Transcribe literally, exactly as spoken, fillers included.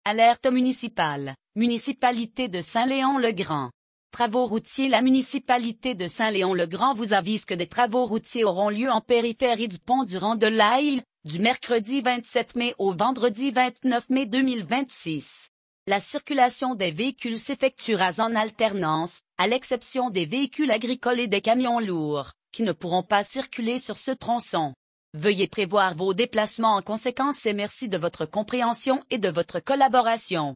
Alerte municipale, municipalité de Saint-Léon-le-Grand. Travaux routiers. La municipalité de Saint-Léon-le-Grand vous avise que des travaux routiers auront lieu en périphérie du pont du Rang de l'Aïle, du mercredi vingt-sept mai au vendredi vingt-neuf mai deux mille vingt-six. La circulation des véhicules s'effectuera en alternance, à l'exception des véhicules agricoles et des camions lourds, qui ne pourront pas circuler sur ce tronçon. Veuillez prévoir vos déplacements en conséquence et merci de votre compréhension et de votre collaboration.